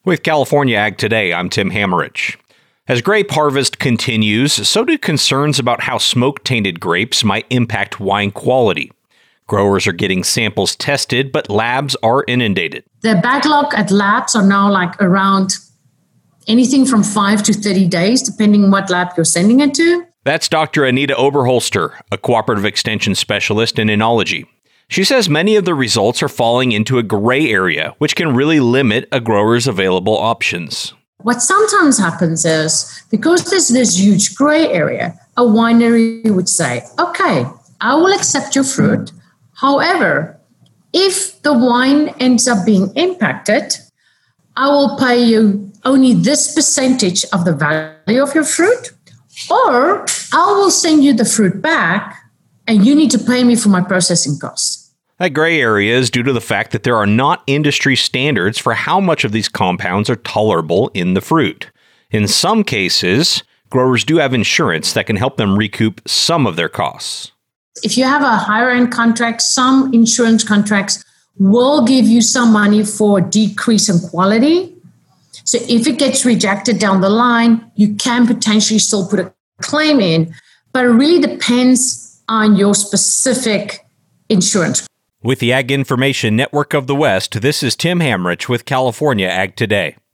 With California Ag Today, I'm Tim Hammerich. As grape harvest continues, so do concerns about how smoke-tainted grapes might impact wine quality. Growers are getting samples tested, but labs are inundated. The backlog at labs are now around anything from 5 to 30 days, depending what lab you're sending it to. That's Dr. Anita Oberholster, a cooperative extension specialist in enology. She says many of the results are falling into a gray area, which can really limit a grower's available options. What sometimes happens is, because there's this huge gray area, a winery would say, okay, I will accept your fruit. However, if the wine ends up being impacted, I will pay you only this percentage of the value of your fruit, or I will send you the fruit back and you need to pay me for my processing costs. That gray area is due to the fact that there are not industry standards for how much of these compounds are tolerable in the fruit. In some cases, growers do have insurance that can help them recoup some of their costs. If you have a higher end contract, some insurance contracts will give you some money for decrease in quality. So if it gets rejected down the line, you can potentially still put a claim in, but it really depends on your specific insurance. With the Ag Information Network of the West, this is Tim Hammerich with California Ag Today.